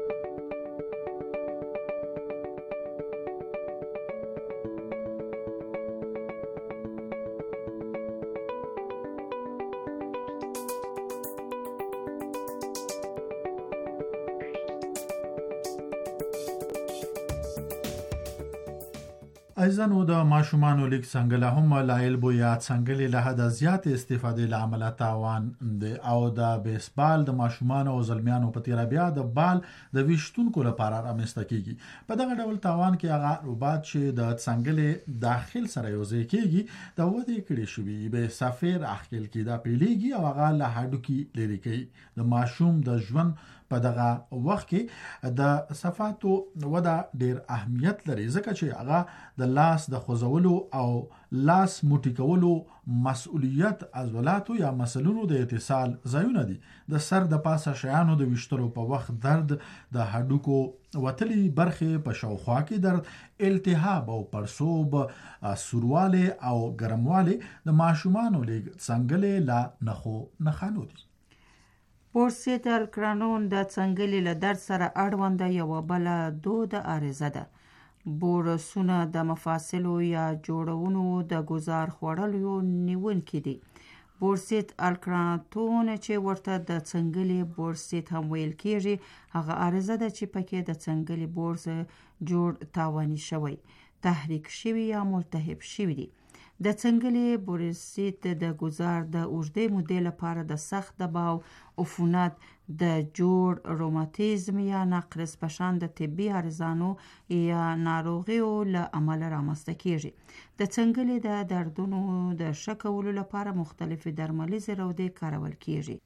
ایزنو د ماشومانو لیک څنګه هم لایل بو یا څنګه له حد زیات استفاده له عمله تاوان او د بیسبال د ماشومانو او زلمیانو په تیر بیا د بال د ویشتونکو لپاره رامنځته کیږي. په دغه ډول تاوان کې هغه روبات چې د څنګه داخل سره یوځای کیږي د ودې کړي شوی به سفیر اخیل کې دا پیلېږي او هغه له هډو کې لري کوي. د ماشوم د ژوند په دغه وخت کې د صفاتو ودا ډیر اهمیت لري، ځکه چې هغه د لاس د خوځولو او لاس موټی کولو مسؤلیت عضلاتو یا مسلونو د اتصال ځایونه دي. د سر د پاسه شیانو د وشتلو په وخت درد، د هډوکو وتلی برخه په شاوخوا کې درد، التهاب او پړسوب، سورواله او ګرمواله د ماشومانو لږ څنګه لا نخانو دي. بورسیت الکرانون د څنګلې له درد سره اړونده یو بل دود عارضه ده. بورسونه د مفاصلو یا جوړونو د ګزار خوړلو نیونکي دي. بورسیت الکرانون چې ورته د څنګلې بورسیت هم ویل کیږي هغه عارضه ده چې پکې د څنګلې بورس جوړ تاواني شوی، تحریک شوی یا ملتهب شوی دي. د څنګلې بورسیت د ګزار د اوږدې مودې لپاره د سخت دباو، عفونت، د جوړ روماتیزم یا نقرس په شان د طبي عارضانو یا ناروغیو له امله رامنځته کیږي. د څنګلې د دردونو د ښه کولو لپاره مختلفې درملیزې رودې کارول کیږي.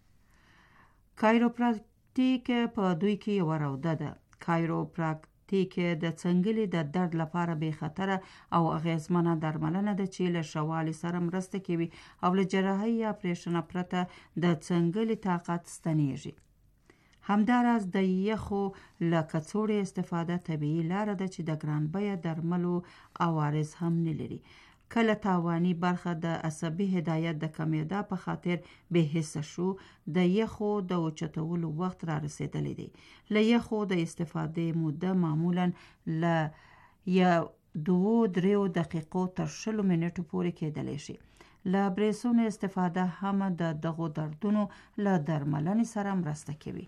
کایروپراکټیک په دوی کې یوه روده ده. کایروپراکټیک د څنګلې د درد لپاره بې خطره او اغیزمنه درملنه ده چې له شوالي سره مرسته کوي او له جراحي یا اپریشنه پرته د څنګلې طاقت ستنیږي. همداراز د یخو له کڅوړې استفاده طبیعي لاره ده چې د ګران بیه درملو عوارض هم نه لري. کله تاواني برخه د عصبي هدایت د کمیدا په خاطر به حس شو، د یخو د اوچتولو وخت را رسیدلی دی. له یخو د استفاده موده معمولا له 2-3 دقیقو تر 20 منټو پورې کېدلی شي. له بریسونو استفاده هم د دغو دردونو له درملنې سره مرسته کوي.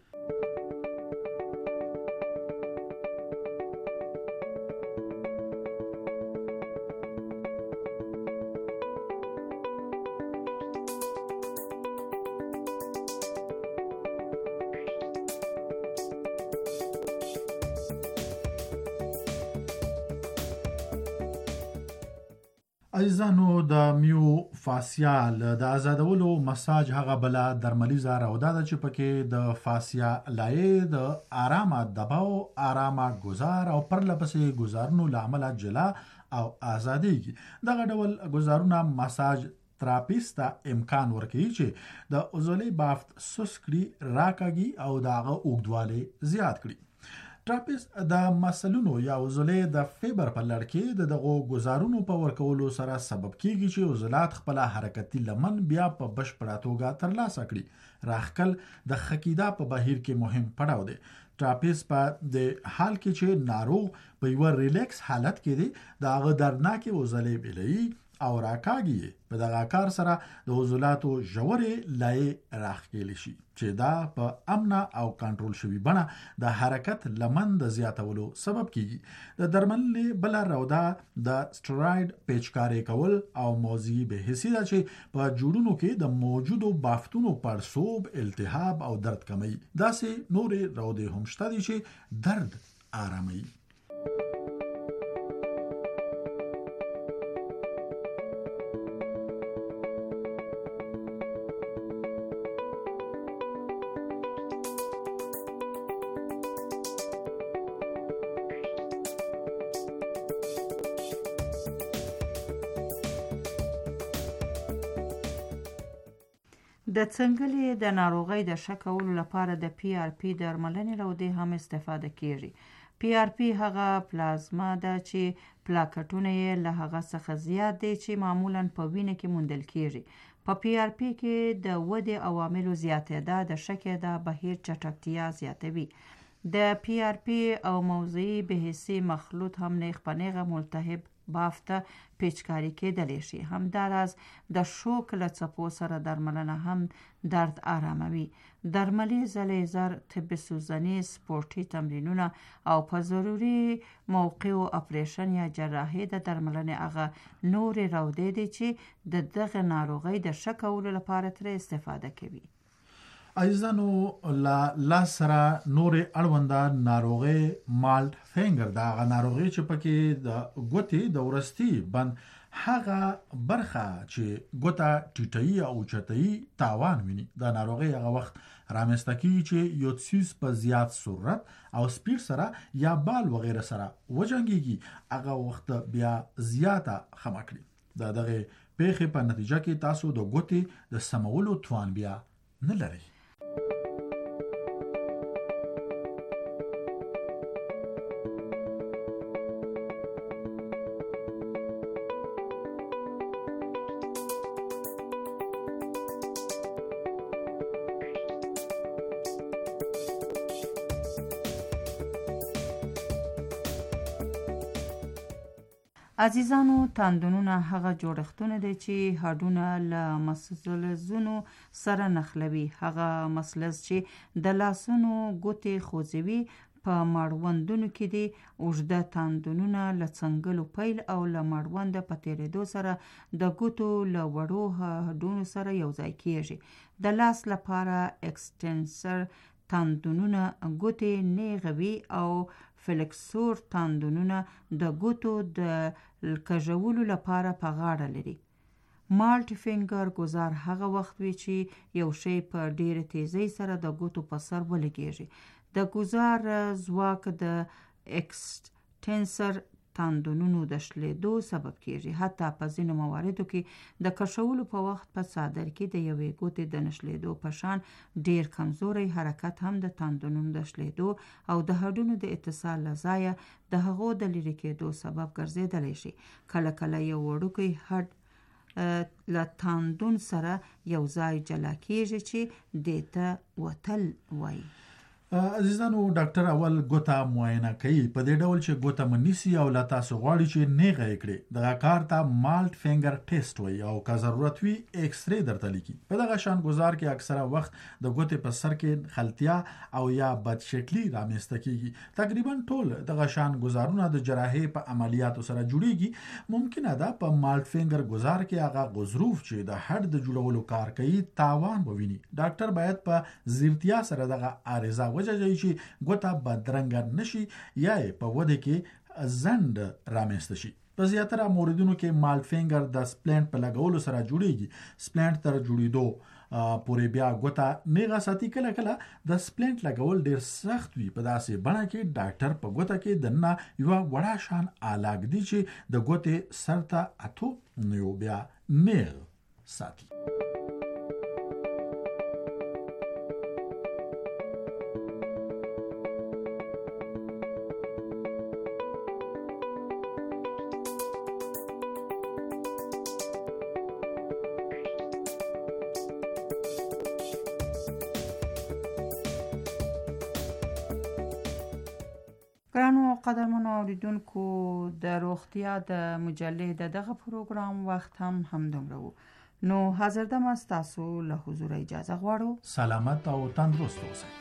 عزیزانو، د میو فاسیال د آزادولو مساج هغه بلا درملیزه روده ده چې پکې د فاسیا لایې د آرامه دباو، آرامه گزار او پرلپسې گزارونو لعمله جلا او آزادیږي. دغه ډول گزارونه مساج تراپیست ته امکان ورکوي چې د عضلې بافت سوس کړي، راکاږي او دغه اوږدوالی زیات کړي. تراپیست د مسلونو یا عضلې د فیبر په لړ کې دغه گزارونو په ورکولو سره سبب کیږي چې عضلات خپل حرکتي لمن بیا په بشپړه توګه ترلاسه کړي. راخکل د خکیدا په بهیر کې مهم پړاو دی. تراپیست په د حال کې چې ناروغ په یو ریلیکس حالت کې دی، دغه درناکي عضلې بلې او راکاږي په دغه کار سره د عضلاتو ژورې لایې راخېل شي چې دا په امن او کنټرول شوی بڼه د حرکت لمن د زیاتولو سبب کیږي د درملنې بل راوده د سټراید پیچکاري کول او موضوعي به حسي ده چې په جوړونو کې د موجودو بافتونو پړسوب التهاب او درد کموي داسې نورې راوده هم شته دي چې درد آراموي د څنګلې د ناروغۍ د شک کولو لپاره د PRP درملنې راوده هم استفاده کیږي. PRP هغه پلازما ده چې پلاکټونه یې له هغه څخه زیات دي چې معمولاً په وینه کې موندل کیږي. په PRP کې د ودې عواملو زیاتېدا د شک د بهیر چټکتیا زیاتوي. د PRP او موضعي به حسي مخلوط هم نیغ په نیغه ملتهب بافته پیچکاری کېدلی شي. همداراز د شوک له څپو سره درملنه هم درد آراموي. درملې زلیزر، طب سوزنی، سپورتي تمرینونه او په ضروري موقع او اپریشن یا جراحي د درملنې هغه نورې راودې دي چې د دغه ناروغۍ د شک کولو لپاره ترې استفاده کوي. عزیزانو لا سره نورې اړونده ناروغي مالټ فینګر دا غ ناروغي چې پکې د ګوتې د ورستي بند هغه برخه چې ګوته ټیټي او چتي تاوان ویني دا ناروغي هغه وخت رامنځته کیږي چې یو سیس په زیات سرعت او سپیډ سره یا بال وغیرہ سره وجنګيږي هغه وخت بیا زیاته خمکړي دغه پیښې په نتیجه کې تاسو د ګوتې د سمولو توان بیا نه لري. عزیزانو تندونونه هغه جوړښتونه دي چې هډونه له مسلزونو سره نښلوي. هغه مسلز چې د لاسونو ګوتې خوځوي په مړوندونو کې دي. اوږده تندونونه له څنګلو پیل او له مړونده په تیریدو سره د ګوتو له وړو هډونو سره یوځای کیږي. د لاس لپاره اکسټنسر تندونونه ګوتې نیغوي او فلکسور تندونونه د ګوتو د کژولو لپاره په غاړه لري. مالټ فینګر ګزار هغه وخت وي چې یو شی په ډیره تیزی سره د ګوتو په سر ولګیږي. د ګزار ځواک د اکسټنسر تندونونو د شلیدو سبب کیږي. حتی په ځینو مواردو کې د کشولو په وخت په صادر کې د یوې ګوتې د نشلیدو په شان ډیر کمزوري حرکت هم د تندونونو د شلیدو او د هډونو د اتصال لزایه د هغو د لرې کېدو سبب ګرځیدلی شي. کله کله یو وړوکی هډ له تندون سره یو ځای جلا کیږي چې دیته وتل وایي. عزیزانو ډاکټر اول ګوتا معاینه کوي په دې ډول چې ګوتا منیسي او لا تاسو غواړي چې نیغه کړي دغه کار ته مالټ فینګر ټیسټ وایي او که ضرورت وي ایکس ری درته لیکي. په دغه شان گزار کې اکثره وخت د ګوتې په سر کې خلطیا او یا بد شکلی رامنځته کیږي. تقریبا ټول دغه شان گزارونه د جراحي په عملیاتو سره جوړیږي. ممکنه ده په مالټ فینګر گزار کې هغه غضروف چې د هډ د جوړولو کار کوي تاوان وویني. ډاکټر باید په ځیرتیا سره دغه عارضه وجه چې ګوته بدرنګ نشي یا په وده کې زند رامنځته شي. په زیاتره موردونو کې مالټ فینګر د سپلنټ په لګولو سره جوړیږي. سپلنټ تر جوړیدو پورې بیا ګوته نیغه ساتي. کله کله د سپلنټ لګول ډیر سخت وي. په داسې بڼه کې ډاکټر په ګوته کې دنه یو وړه شان آلاګ دی چې د ګوتې سر ته اتو نو بیا نیغ ساتي. ګرانو قدرمنو اوریدونکو د روغتیا د مجلې دغه پروګرام وخت هم همدومره و. نو حاضر دم تاسو له حضور اجازه غواړو. سلامت او تندرست اوسئ.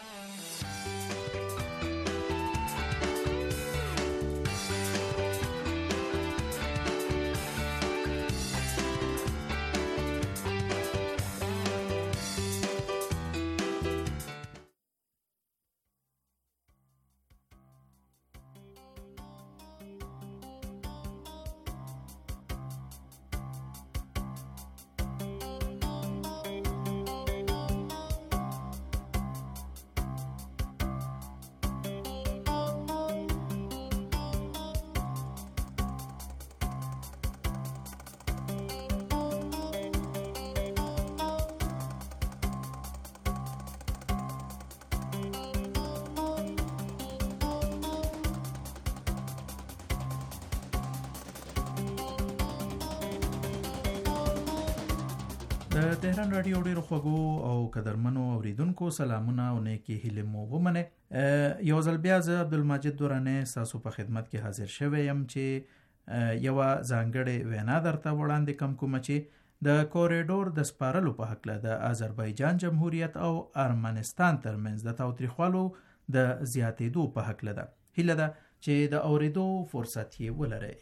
د تهران رادیو ډیرو خوږو او قدرمنو اوریدونکو سلامونه او نیکی هیله مو ومنه. یو ځل بیا زه عبدالمجید دورانه تاسو په خدمت کې حاضر شوم یم چې یو ځانګړی وینا درته وړاندې کوم چې د کوریډور د سپارلو په حق له د آذربایجان جمهوریت او ارمنستان ترمنځ د تاوتریخوالو د زیاتېدو په حق له ده. هیله ده چې د اوریدو فرصت یې ولرئ.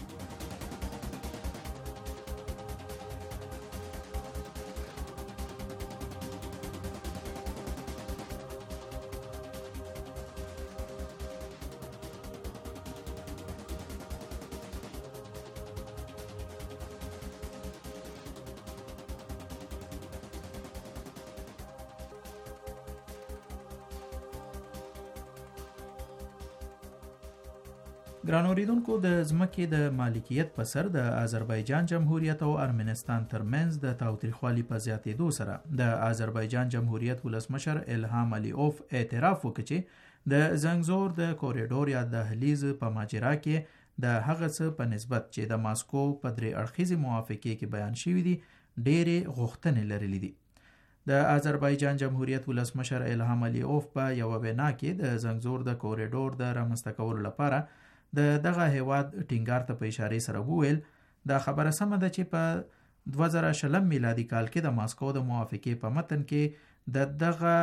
ګران اوریدونکو د ځمکې د مالکیت په سر د آذربایجان جمهوریت او ارمنستان ترمنځ د تاوتریخوالي په زیاتېدو سره د آذربایجان جمهوریت ولسمشر الهام علیوف اعتراف وکړ چې د زنګزور د کوریډور یا دهلیز په ماجرا کې د هغه څه په نسبت چې د ماسکو په درې اړخیزې موافقې کې بیان شوي دي ډېرې غوښتنې لرلې دي. د آذربایجان جمهوریت ولسمشر الهام علیوف په یوه وینا کې د زنګزور د کوریډور د رامنځته کولو لپاره د دغه هیواد ټینګار ته په اشاره سره وویل دا خبره سمه ده چې په 2020 میلادي کال کې د ماسکو د موافقې په متن کې د دغه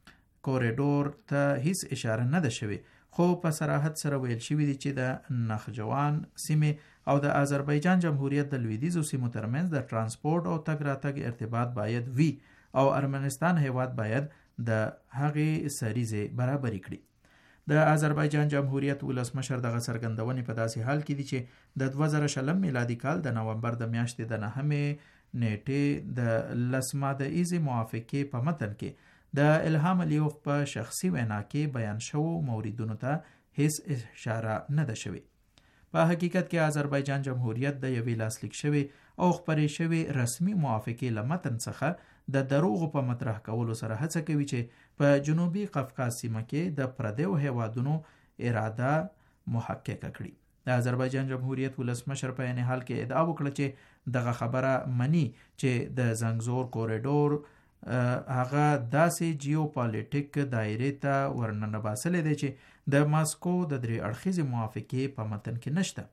کوریډور ته هیڅ اشاره نه ده شوې، خو په صراحت سره ویل شوي دي چې د نخجوان سیمې او د آذربایجان جمهوریت د لویدیځو سیمو ترمنځ د ترانسپورت او تګ راتګ ارتباط باید وي او ارمنستان هیواد باید د هغې سریزې برابرې کړي. د آذربایجان جمهوریت ولسمشر دغه څرګندونې په داسې حال کې دي چې د 2020 میلادي کال د نومبر د میاشتې د 9 نیټې د لسمادهیزې موافقې په متن کې د الهام علیوف په شخصي وینا کې بیان شوو موردونو ته هیڅ اشاره نه ده شوې. په حقیقت کې آذربایجان جمهوریت د یوې لاسلیک شوې او خپرې شوې رسمي موافقې له متن څخه د دروغو په مطرح کولو سره هڅه کوي چې په جنوبي قفقاز سیمه کې د پردیو هیوادونو اراده محقق کړي. د آذربایجان جمهوریت ولسمشر په عین حال کې ادعا وکړه چې دغه خبره مني چې د زنګزور کوریډور هغه داسې جیوپالیټیک دایره ته ورننباسلې دی چې د ماسکو د درې اړخیزې موافقې په متن کې نشته.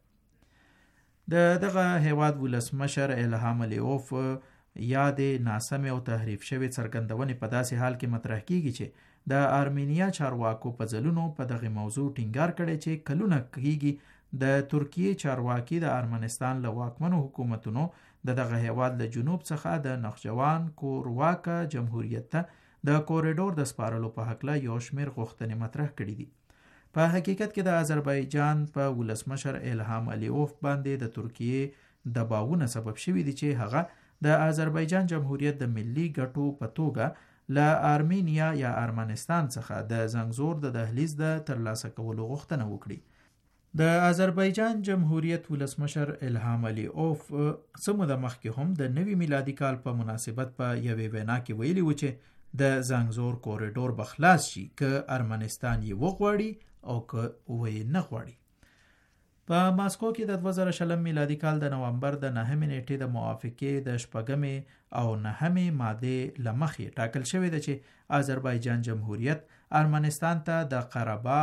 د دغه هیواد ولسمشر الهام علیوف یادې ناسمې او تحریف شوې څرګندونې په داسې حال کې مطرح کیږي چې د آرمینیا چارواکو په ځلونو په دغه موضوع ټینګار کړی چې کلونه کېږي د ترکیې چارواکي د ارمنستان له واکمنو حکومتونو د دغه هیواد له جنوب څخه د نخجوان کورواکه جمهوریت ته د کوریډور د سپارلو په هکله یو شمېر غوښتنې مطرح کړي دي. په حقیقت کې د آذربایجان په ولسمشر الهام علیوف باندې د ترکیې دباوونه سبب شوي دي چې هغه د آذربایجان جمهوریت د ملي ګټو په توګه له آرمینیا یا ارمنستان څخه د زنګزور د دهلیز د ترلاسه کولو غوښتنه وکړي. د آذربایجان جمهوریت ولسمشر الهام علیوف څه موده مخکې هم د نوي میلادي کال په مناسبت په یوې وینا کې ویلي و چې د زنګزور کوریډور به خلاص شي که ارمنستان یې وغواړي او که ویې نه غواړي. په ماسکو کې د 2020 میلادي کال د نومبر د 9 نیټې د موافقې د 8 او 9 ماده لمخې ټاکل شوې ده چې آذربایجان جمهوریت ارمنستان ته د قره باغ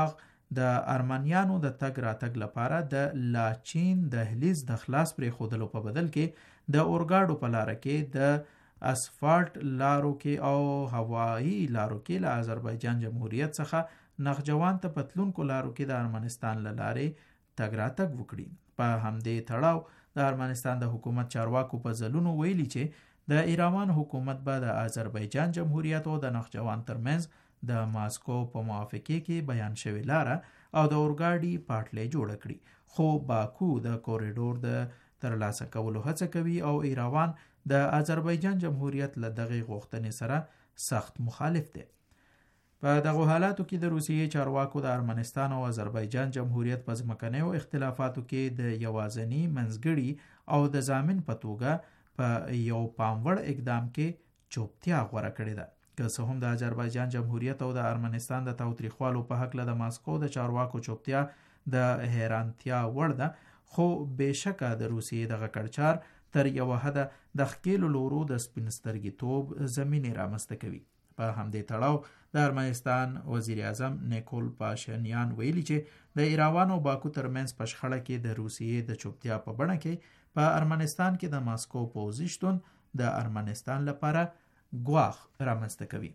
د ارمنیانو د تګ راتګ لپاره د لاچین دهلیز د خلاص پرې خودلو په بدل کې د اورګاډو په لار کې د اسفالټ لارو کې او هوایی لارو کې له آذربایجان جمهوریت څخه نخجوان ته پتلونکو لارو کې د ارمنستان له لارې تګ راتګ وکړي. په همدې تړاو د ارمنستان د حکومت چارواکو په ځلونو ویلي چې د ایران حکومت به د آذربایجان جمهوریت او د نخجوان ترمنځ د ماسکو په موافقه کې بیان شوی لاره او د اورګاډي پټلۍ جوړ کړي، خو باکو د کوریډور د ترلاسه کولو هڅه کوي او ایران د آذربایجان جمهوریت له دغه غوښتنې سره سخت مخالف دی. په دغه حالاتو کې د روسیې چارواکو د ارمنستان او آذربایجان جمهوریت په ځمکنیو اختلافاتو کې د یوازنی منځګړي او د ضامن په توګه په یو پاموړ اقدام کې چوپتیا غوره کړې ده. که څه هم د آذربایجان جمهوریت او د ارمنستان د تاوتریخوالو په حق له د ماسکو د چارواکو چوپتیا د حیرانتیا وړ ده، خو بېشکه د روسیې دغه کړچار تر یوه حده د ښکېلو لورو د سپین سترګیتوب زمینې رامنځته کوي. په همدې تړاو د ارمنستان وزیر اعظم نیکول پاشینیان ویلي چې د ایران او باکو ترمنځ په شخړه کې د روسیې د چوپتیا په بڼه کې په ارمنستان کې د ماسکو پوځي شتون د ارمنستان لپاره ګواښ رامنځته کوي.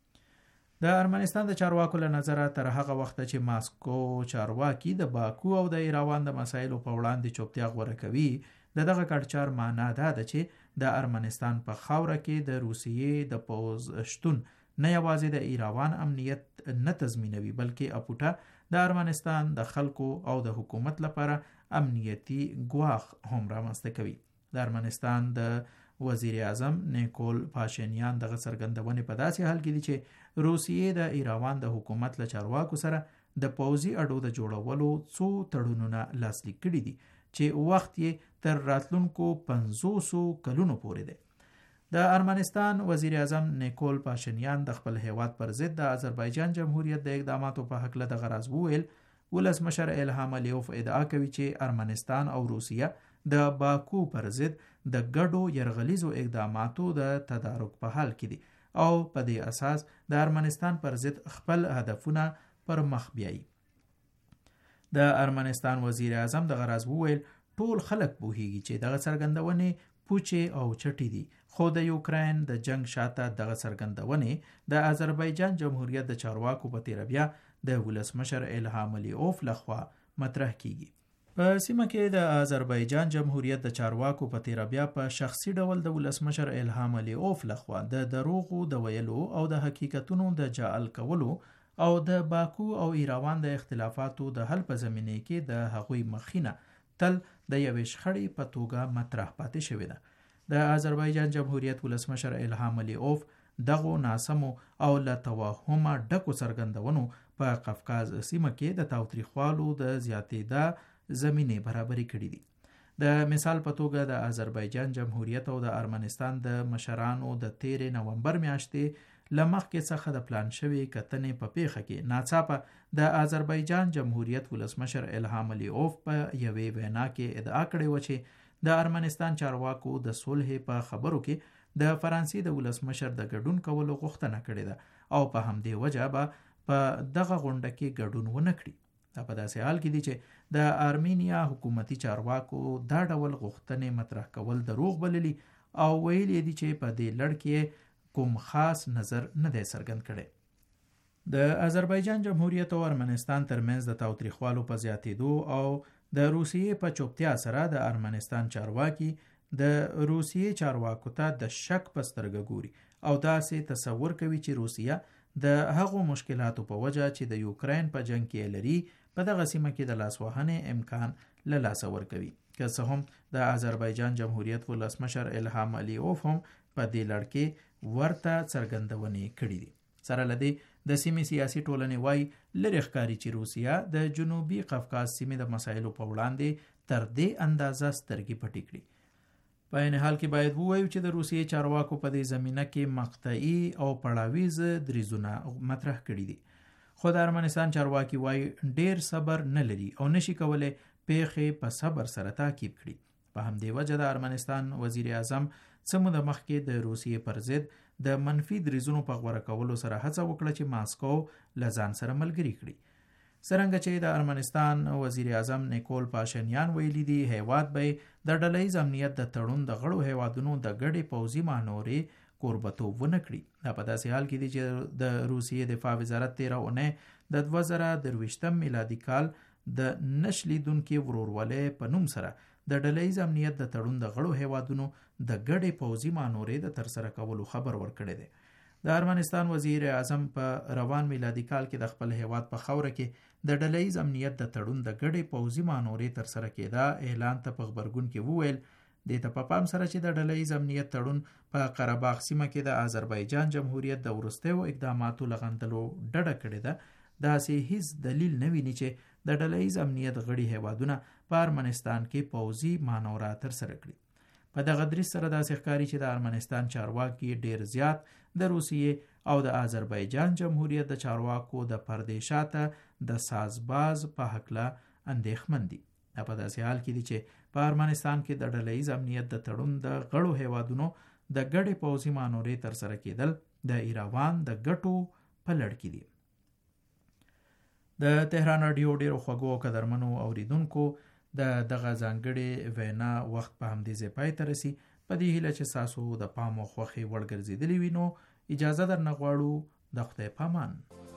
د ارمنستان د چارواکو له نظره تر هغه وخته چې ماسکو چارواکي د باکو او د ایران د مسایلو په وړاندې چوپتیا غوره کوي، دغه کړچار معنا ده چې د ارمنستان په خاوره کې د روسیې د پوځ شتون نه یوازې د ایران امنیت نه تضمینوي، بلکې اپوټه د ارمنستان د خلکو او د حکومت لپاره امنیتي ګواښ هم رامنځته کوي. د ارمنستان د وزیر اعظم نیکول پاشینیان دغه څرګندونې په داسې حال کې دي چې روسیې د ایران د حکومت له چارواکو سره د پوځي اډو د جوړولو څو تړونونه لاسلیک کړي دي چې وخت یې تر راتلونکو 500 کلونو پورې دی. د ارمنستان وزیر اعظم نیکول پاشینیان د خپل هیواد پر ضد د آذربایجان جمهوریت د اقداماتو په حق له دغه راز وویل. ولسمشر الهام علیوف ادعا کوي چې ارمنستان او روسیه د باکو پر ضد د ګډو یرغلیزو اقداماتو د تدارک په حال کې دي او په دې اساس د ارمنستان پر ضد خپل هدفونه پر مخ بیایي. د ارمنستان وزیر اعظم دغه راز وویل ټول خلک پوهیږي چې دغه څرګندونې پوچې او چټي دي، خو د یوکراین د جنگ شاته دغه څرګندونې د آذربایجان جمهوریت د چارواکو په تیر بیا د ولسمشر الهام علیوف لخوا مطرح کیږي. په سیمه کې د آذربایجان جمهوریت د چارواکو په تیر بیا په شخصي ډول د ولسمشر الهام علیوف لخوا د دروغو د ویلو او د حقیقتونو د جعل کولو او د باکو او ایران د اختلافاتو د حل په زمینه کې د هغوی مخینه تل د یوې شخړې په توګه مطرح پاتې شوې ده. د آذربایجان جمهوریت ولسمشر الهام علیوف دغه ناسمو او له توهمه ډکو څرګندونو په قفقاز سیمه کې د تاوتریخوالو د زیاتېدا زمینه برابري کړې دي. د مثال په توګه د آذربایجان جمهوریت او د ارمنستان د مشرانو د 13 نومبر میاشتې لمخکې څخه د پلان شوی کتنې په پیښه کې ناڅاپه د آذربایجان جمهوریت ولسمشر الهام علیوف په یوې وینا کې ادعا کړې و چې د ارمنستان چارواکو د صلح په خبرو کې د فرانسې د ولسمشر د ګډون کولو غوښتنه کړې ده او په همدې وجه به په دغه غونډه کې ګډون ونه کړي. دا په داسې حال کې دي چې د ارمینیا حکومتي چارواکو دا ډول غوښتنې مطرح کول دروغ بللي او ویلي دي چې په دې لړ کې کوم خاص نظر نه دی څرګند کړی. د آذربایجان جمهوریت او ارمنستان ترمنځ د تاوتریخوالو په زیاتېدو او د روسیې په چوپتیا سره د ارمنستان چارواکي د روسیې چارواکو ته د شک په سترګه ګوري او داسې تصور کوي چې روسیه د هغو مشکلاتو په وجه چې د یوکراین په جنگ کې لري په دغه سیمه کې د لاسوهنې امکان له لاسه ورکوي. که څه هم د آذربایجان جمهوریت ولسمشر الهام علیوف هم په دې لړ کې ورته څرګندونې کړې دي. سره له دې د سیمې سیاسي ټولنې وایي لرې ښکاري چې روسیه د جنوبي قفقاز سیمې د مسایلو په وړاندې تر دې اندازه سترګې پټې کړي. په عین حال کې باید ووایو چې د روسیې چارواکو په دې زمینه کې مقطعي او پړاویز دریځونه مطرح کړي دي، خو د ارمنستان چارواکي وایي ډیر صبر نه لري او نشي کولای پیښې په صبر سره تعقیب کړي. په همدې وجه د ارمنستان وزیر اعظم څه موده مخکې د روسیې پر ضد د منفي دریځونو په غوره کولو سره هڅه وکړه چې ماسکو له ځان سره ملګري کړي. څرنګه چې د ارمنستان وزیر اعظم نیکول پاشینیان ویلي دي هیواد به د ډلهییز امنیت د تړون د غړو هیوادونو د ګډې پوځي مانورې کوربتوب ونه کړي. دا په داسې حال کې دی چې د روسیې دفاع وزارت 13 اونۍ د 2023 میلادي کال د نشلیدونکو ورورولۍ په نوم سره د ډلهییز امنیت د تړون د غړو هیوادونو د ګډې پوځي مانورې د ترسره کولو خبر ورکړی دی. د ارمنستان وزیر اعظم په روان میلادي کال کې د خپل هیواد په خوره کې د ډلهییز امنیت د تړون د ګډې پوځي مانورې ترسره کېدا اعلان ته په خبرګون کې وویل. د ته په پام سره چې د ډلهییز امنیت تړون په قره باغ سیمه کې د آذربایجان جمهوریت د وروستیو اقداماتو لغندلو ډډه کړې ده، داسې هیڅ دلیل نه ویني چې د ډلهییز امنیت غړي هیوادونه په ارمنستان کې پوځي مانورات ترسره کړي. په دغه دریځ سره داسې ښکاري چې د ارمنستان چارواکي ډیر زیات د روسیې او د آذربایجان جمهوریت د چارواکو د پردیشاته د سازباز په هکله اندېښمن دي. په داسې حال کې دي چې په ارمنستان کې د ډلهییز امنیت د تړون د غړو هیوادونو د ګډې پوځي مانورې ترسره کېدل د ایراوان د ګټو په لړ کې دي. د تهران رادیو ډیرو خوږو او قدرمنو اوریدونکو دغه ځانګړې وینا وخت په همدې ځای پای ته رسي. په دې هیله چې تاسو د پام او خوښې وړ ګرځېدلي وي نو اجازه درنه غواړو. د خدای پامان.